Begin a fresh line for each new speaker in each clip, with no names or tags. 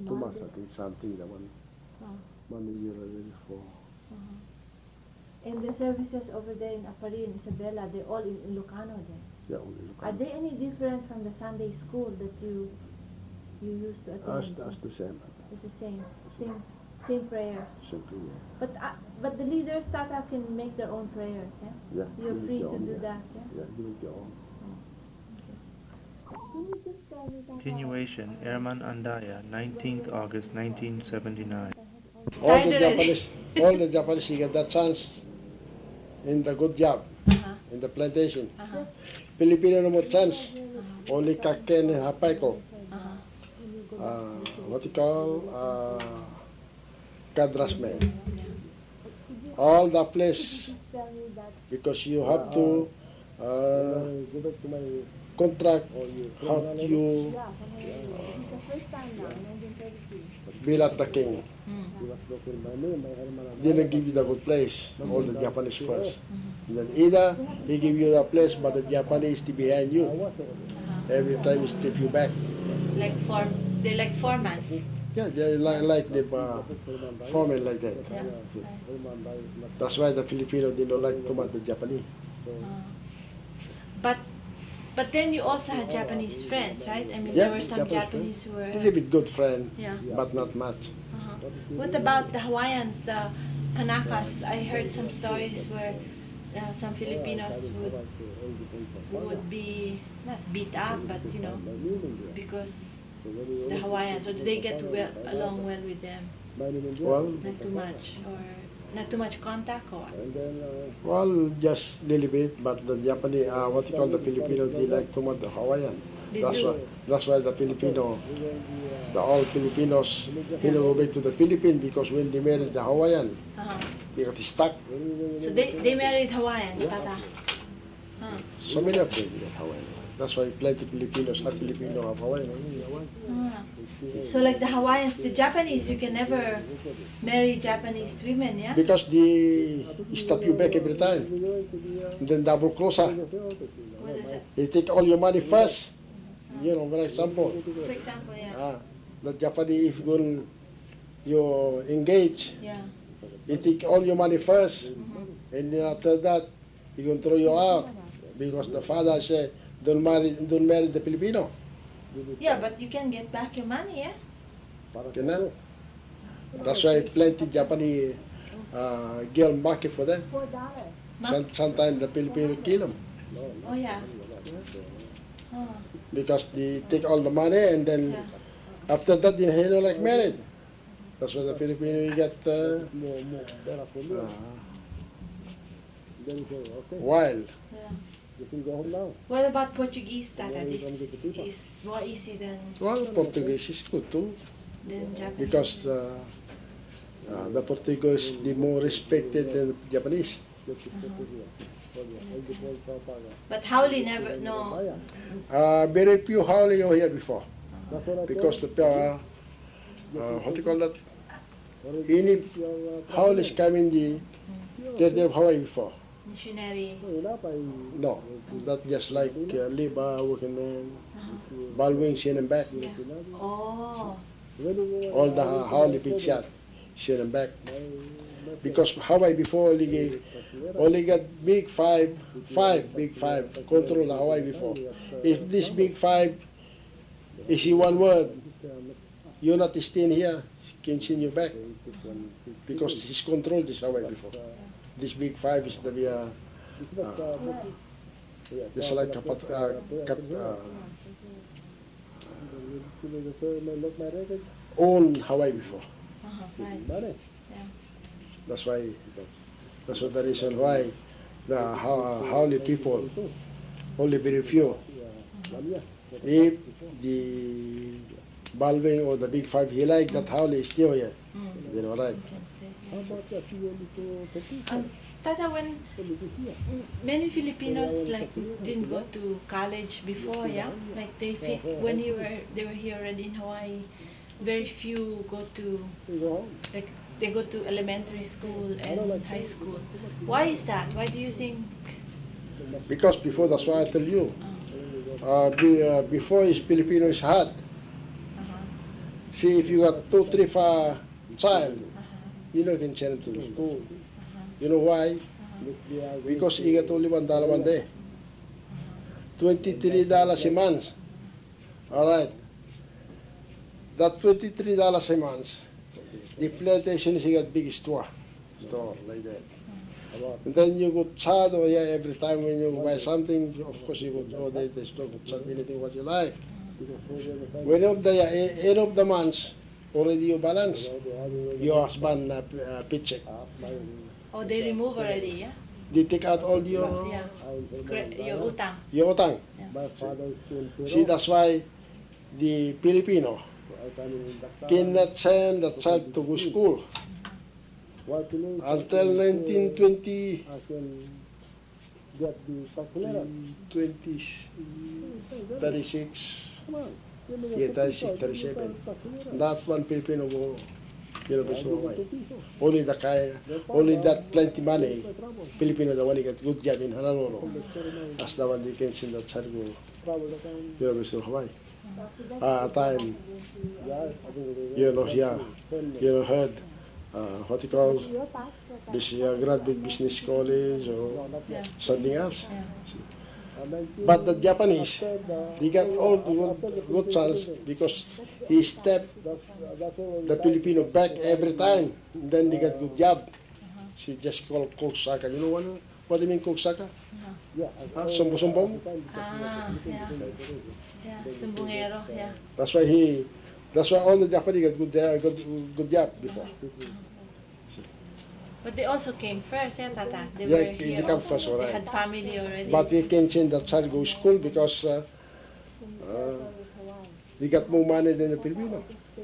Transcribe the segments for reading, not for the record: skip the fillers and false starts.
Tomas, I think something that one.
Oh.
Many years already for.
And the services over there in Aparin, Isabela, they're all in Ilocano then.
Yeah, only
Are they any different from the Sunday school that you used to attend?
As the same.
It's the same prayers.
Simply, yeah.
But the leaders Tata can make their own prayers, yeah?
Yeah.
You're
do it
free
your
to
own,
do
yeah.
that, yeah?
Yeah, do it your own.
Continuation, Erman Andaya, 19th August 1979.
All the Japanese get that chance in the good job, in the plantation. Filipino no more chance. Only Kaken and Hapayko. What you call Kadrasman. All the place, because you have to contract how you be like the king. Didn't give you the good place, all the Japanese first. And then either he give you the place, but the Japanese is behind you. Every time he step you back.
They're like formans.
Yeah, they like the foreman like that.
Yeah.
That's why the Filipino didn't like too much the Japanese.
But then you also had Japanese friends, right? I mean,
Yeah,
there were some Japanese who were...
A little bit good friend,
Yeah.
but not much.
What about the Hawaiians, the Kanakas? I heard some stories where some Filipinos would be not beat up, but because the Hawaiians, or do they get along well with them?
Well,
Not too much, or not too much contact, or what?
well, just little bit, but the Japanese, what you call the Filipino, they like too much the Hawaiian.
They
That's
do.
why. That's why the Filipino, all Filipinos, go back to the Philippines because when they married the Hawaiian, they got stuck.
So they married Hawaiians, Tata.
So many of them get Hawaiian. That's why plenty Filipinos have Filipino have Hawaiian.
So like the Hawaiians, the Japanese, you can never marry Japanese women, yeah?
Because they stop you back every time. And then double crosser.
What is it?
They take all your money first. For example.
For example, yeah.
The Japanese, if you engage,
Yeah.
they take all your money first. And then after that, he going to throw you out. Because the father said, don't marry the Filipino.
Yeah, but you can get back your money, yeah?
Cannot. That's why plenty Japanese girl market for them. Sometimes the Filipino kill them.
Oh, yeah.
Because they take all the money and then after that they don't like married. That's why the Filipino you get wild.
Yeah. What about Portuguese, Tata? This is more easy than
Well, Portuguese is good too
Japanese.
because the Portuguese they more respected than the Japanese.
But Howley never, no.
Very few Howley are here before because the what do you call that? Any Howleys come in they're Hawaii before.
Missionary.
No, that just like Liba, Working Man, Baldwin, Shin and back.
Yeah. Oh.
All the Howley big shot, Shin and back. Because Hawaii before only got big five control Hawaii before. If this big five is in one word, you're not staying here, can send you back. Because he's controlled this Hawaii before. This big five is to be just like own Hawaii before.
Right. Yeah.
That's what the reason why the Howley people only very few. If the Baldwin or the big five he like that Howley is still here, then all right.
Tata, when many Filipinos like didn't go to college before, yeah, like when they were here already in Hawaii, very few go to like they go to elementary school and high school. Why is that? Why do you think?
Because before, that's why I tell you, before is Filipino is hard. See, if you got 2, 3 for child, you can send him to the school. You know why? Because he got only $1 one day. $23 a month. All right. That $23 a month, the plantation he got big store like that. And then you go chat over here every time when you buy something. Of course, you go to the store, chat anything what you like. When end of the month, already you balance your husband paycheck.
Oh, they remove already, yeah?
They take out all your
utang.
Your utang.
Yeah.
See, that's why the Filipino cannot send the child to go school until 1920, 36, 37. That's one Filipino go university. Only that plenty money, Filipino the one who got good job in Honolulu. That's the one they can send that child go University of Hawaii. Time, heard what you call graduate business college or something else. But the Japanese, they got all good chance because he stepped the Filipino back every time. Then they got good job. She just called Koksaka. You know what do you mean Koksaka? Sumbong?
Yeah. Yeah, sumbongero, yeah.
That's why all the Japanese got good job before.
But they also came first, yeah, Tata? They
Yeah,
were
they
here
come
also.
first, all right.
They had family already.
But they can't send the child go to school because they got more money than the Filipino.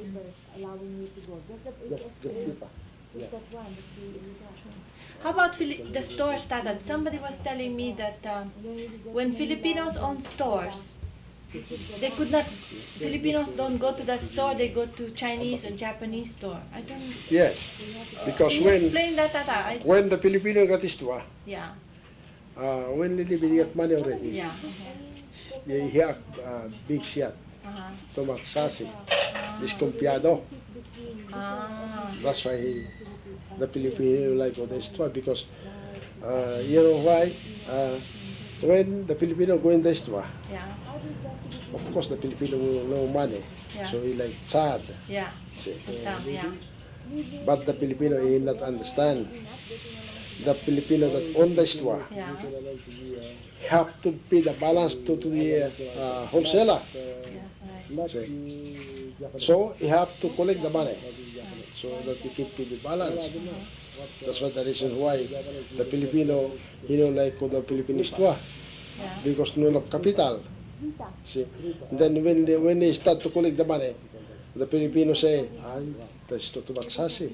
How about the stores, Tata? Somebody was telling me that when Filipinos own stores, they could not, Filipinos don't go to that store, they go to Chinese or Japanese store. I don't...
Yes, because
Can you explain that, Tata?
when the Filipino got his tour,
Yeah.
when they get money already,
Yeah.
he had big shot, tomaksasi, discompiado. That's why the Filipino like go to this tour because you know why? When the Filipino go in this tour,
Yeah.
of course the Filipino will no money,
Yeah.
so he like sad.
Yeah.
See.
Yeah.
But the Filipino he not understand. The Filipino that own the store
Yeah.
have to pay the balance to the wholesaler.
Yeah. Right.
See. So he have to collect the money so that he can pay the balance. That's what the reason why the Filipino, like the Filipino store
Yeah.
because no capital. See. Then when they start to collect the money, the Filipino say, "Ay, that's too much sasi."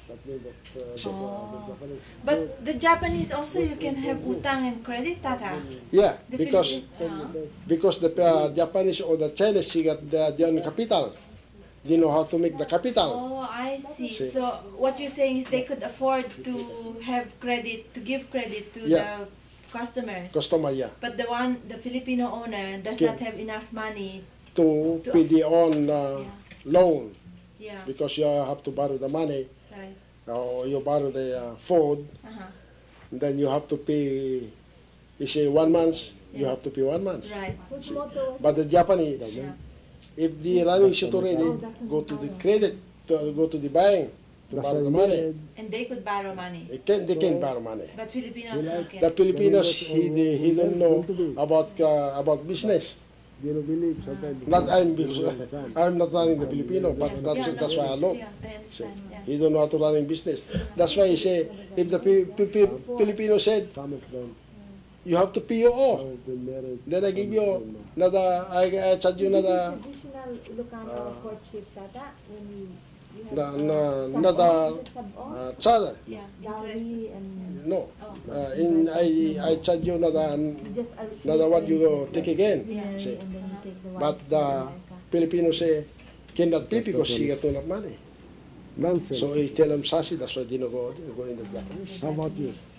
Oh. But the Japanese also, you can have utang and credit, Tata.
Yeah,
The
because the Japanese or the Chinese they got their own capital. They know how to make the capital.
Oh, I see.
See.
So what you're saying is they could afford to have credit, to give credit to
Yeah.
the customers.
Customer, yeah,
But the Filipino owner does
Okay.
not have enough money.
to pay their own loan
Yeah,
because you have to borrow the money
right.
or you borrow the food.
Uh-huh.
Then you have to pay. You say 1 month, you
Yeah.
have to pay 1 month.
Right.
But the Japanese,
Yeah.
if the running shoot already, go to the credit, go to the bank to borrow the money.
And they could borrow money.
They can borrow money.
But Filipinos can.
The Filipinos, he don't know about business. Not I'm not running the Filipino, but that's why I know.
Yeah, I understand. Yeah.
He don't know how to running business. That's why he say, if the Filipino said, you have to pay your off, then I give you another, I charge you another,
Traditional Ilocano courtship, Tata, when you have
another charge.
Yeah.
dowry and
No,
Oh.
I charge you another
just
what you go take again.
Yeah.
See.
and then you take the
But
wife
the
and
Filipino say, cannot pay because she got enough money.
Nonsense.
So he tell them sassy, that's why they don't go in the Japanese.
How about you?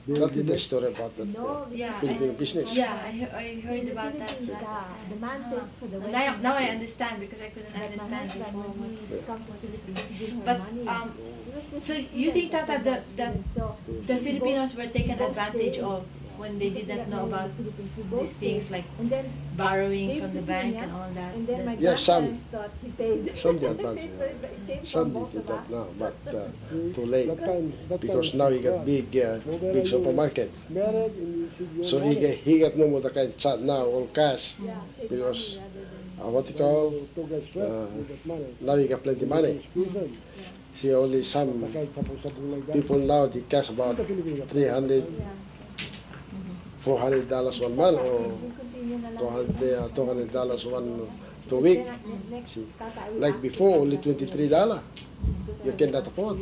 That is the story about that
No,
Yeah,
Filipino
I,
business.
yeah, I heard about that.
The man pays for the
Now I understand because I couldn't
But my
understand
husband,
before.
when he comes to Philippines, give her
But
money.
so you think Tata that the Filipinos were taken advantage of when they did not know about these things like
and then
borrowing from the bank and all that?
and then my
Yeah, some.
grandparents thought he paid.
Some did advance,
So it came
Some
from both
did
of
that
us.
now, but too late because now he got big supermarket. So he got no more the kind chat now all cash
Yeah, take
because
money rather than-
what you call now he got plenty money. See only some people now they cash about $300,
Yeah.
$400 one month or
We continue na lang.
$200 2 week.
Next,
See,
Tata, I will
like
ask
before
you
only
about
$23. You cannot afford.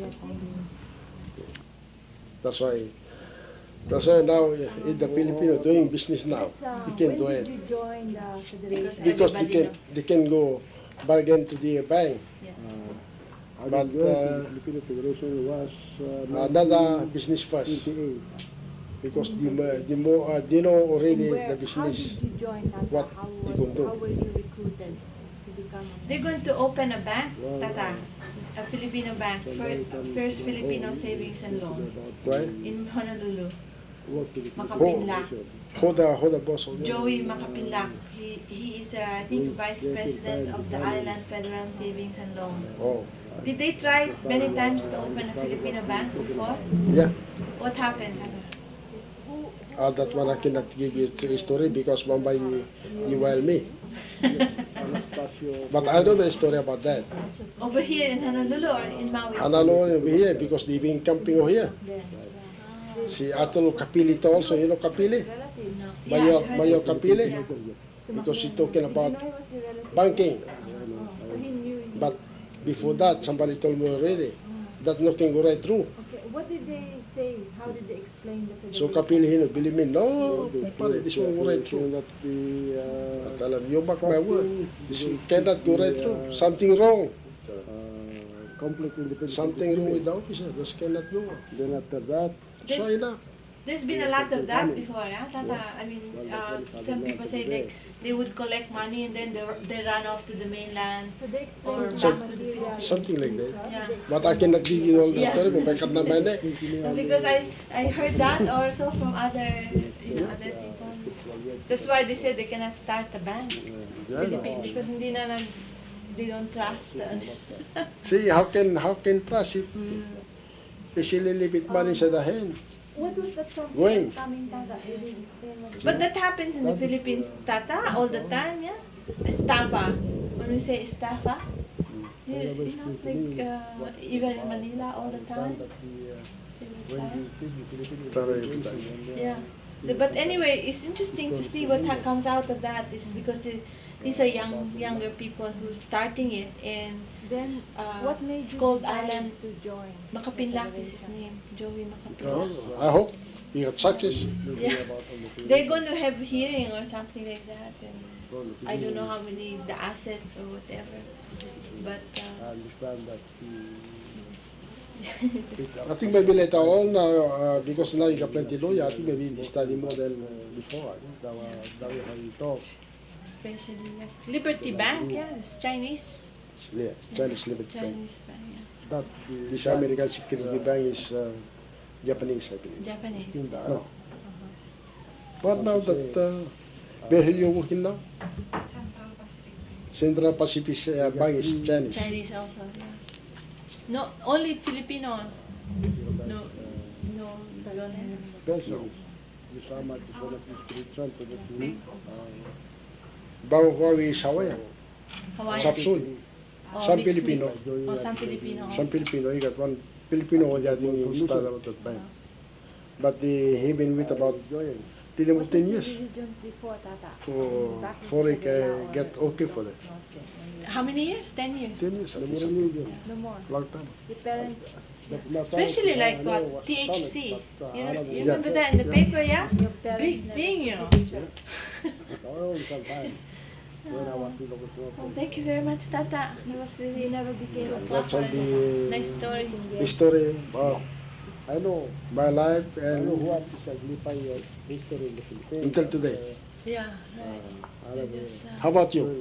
That's why now in the Filipino doing business now, he can do
when
it
did you join the federation?
because
everybody
they can go bargain to the bank. But
Filipino Federation was
another business first because they know already
Where,
the
how
business.
did you join Tata?
what
how,
they
was,
gonna do.
how were you recruited to become a
They're going to open a bank, Tata, a Filipino bank, First Filipino Savings and Loan
Right?
in Honolulu,
Who,
Makapinlak.
who the boss of the
Joey Makapinlak. He is, I think, Vice President of the Island Federal Savings and Loan.
Oh,
Did they try many times to open a Filipino bank before?
yeah.
What happened?
That one I cannot give you a story because Mumbai you while me. But I know the story about that.
Over here in Honolulu or in Maui?
And I know over here because they've been camping over here. See, Atol Kapili also, you know Kapili?
No.
Mayor,
I heard
Mayor
it.
Kapili?
Yeah.
Because she's talking about
No, he was your relative.
banking.
So he knew you.
But before that, somebody told me already that nothing go right through.
Okay, what did they say? How did they explain the
So
federation?
Kapili, you know, believe me, no, pare, this won't go right through.
cannot be
I tell him, you mark my word, this cannot go right through. Something wrong.
complete independent.
Something wrong with the officer. This cannot go.
Then after that,
So enough.
There's been a lot of that before, yeah, Tata. I mean, some people say they would collect money and then they run off to the mainland.
So they
Or
explained
So-
back to the Philippines.
Something like that.
Yeah.
But I cannot give you all the
Yeah.
story, but I can't mind it.
Because I heard that also from other other people. That's why they said they cannot start a bank.
Yeah.
Philippines because hindi na they don't trust.
See, how can trust if especially leave it money sa dahin?
What was the trouble
Going.
coming Tata? Did they explain what
But that happens in the Philippines, Tata, all the time, yeah. Estafa. When we say estafa, you know, like even in Manila all the time. Yeah. But anyway, it's interesting to see what comes out of that. Is because these are younger people who's starting it, and
Then, what made
it's
you
called
decide
Island
to join?
Makapinlak is his name, Joey Makapinlak.
Oh, I hope you got success.
Yeah, they're going to have hearing or something like that, and I don't know how many the assets or whatever, but
I understand that
I think maybe later on, because now you got plenty lawyer, I think maybe they study more than before. I think
that we can talk.
especially like Liberty Bank, yeah, it's Chinese
Yeah, Chinese Liberty Bank.
Bank, yeah,
That
This American Security Bank is Japanese, I believe.
Japanese.
No. What now that where are you working now? Central Pacific Bank is Chinese.
Chinese also, yeah. No, only Filipino. No, don't have.
person is how much is one of the spiritual to the two.
Huawei is Hawaiian.
Hawaiian.
Sapsul.
Oh,
Some
mixed,
Filipino.
mixed. Oh, some Filipino.
Some Filipino, you got one Filipino who I think he started about that bank. But he been with about
Join.
till about 10
What
years.
did you do before Tata?
For it get okay for that.
How many years? 10 years.
10 years, at
The
least.
more religion.
No more.
Long time.
The parents,
But not
Especially like
I know
what
was
THC.
solid, but,
You know, you
Yeah.
remember that in the
Yeah.
paper, yeah?
your parents
Big
never-
thing, you know.
all sometime when I was in the
Well, thank you very much, Tata. That was
He
really
never became a
That's all
Papa.
nice story.
the story. Wow.
I know.
my life
I know
and
what is Aglipay history in the Philippines.
until today.
Yeah, right.
Arab,
They just,
How about you?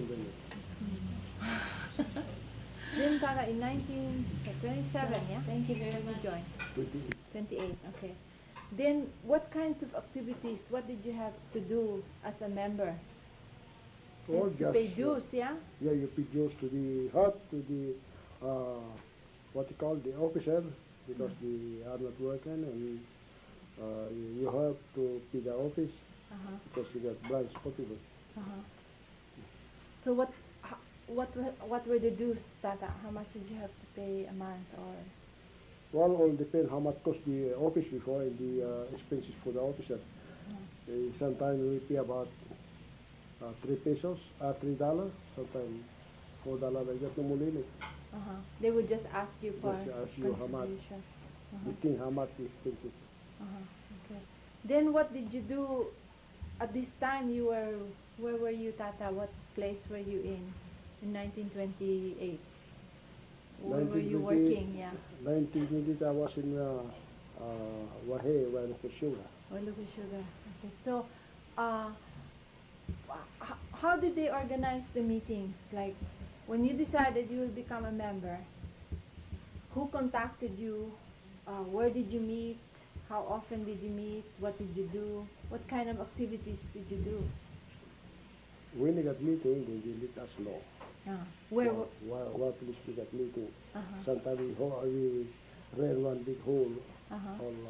Then Tata, in 1927, yeah?
Thank you very
You
much.
joined. 28, okay. Then what kinds of activities, what did you have to do as a member? You
Or
have to
just,
pay dues, yeah?
yeah, you pay dues to the hut, to the, what you call the officer, because they are not working, and you have to pay the office,
Uh-huh,
because you got branch possible.
uh-huh. So what were the dues, Tata? How much did you have to pay a month or?
Well, all depend how much cost the office before and the expenses for the officer. Sometimes we pay about $3, $3. Sometimes $4. I just no more limit.
Uh-huh. They would just ask you for
Just ask you how much.
contribution. Uh-huh.
You think how much the expenses.
Uh-huh. Okay. Then what did you do at this time? Where were you, Tata? What place were you in 1928? Where were you
1928.
working? Yeah.
1920, I was in Wahe, where the sugar.
Or Lucas Sugar. Okay. So, how did they organize the meetings? Like, when you decided you will become a member, who contacted you? Where did you meet? How often did you meet? What did you do? What kind of activities did you do?
When they got meeting, they let us know.
Where?
What place we got meeting.
Uh-huh.
Sometimes we rent one big hall,
Uh-huh.
all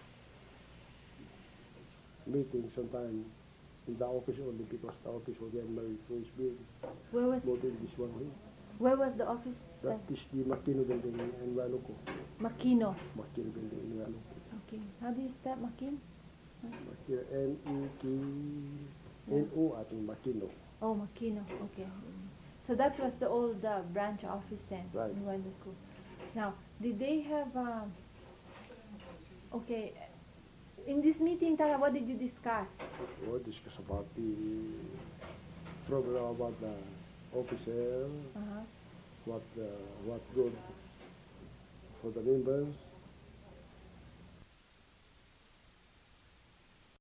meeting sometimes in the office only, because the office was then very big.
Where was
More than this one here.
Where was the office?
That is the Makino building in Waluko.
Makino.
Makino building in Waluko.
Okay. How do you spell Makin?
Makino, M-E-K-N-O, I think Makino.
Oh, Makino. Okay. So that was the old branch office then
Right.
in Waluku. Now, did they have? Okay. In this meeting, Tara, what did you discuss?
We discuss about the program about the officer,
Uh-huh.
what good for the members,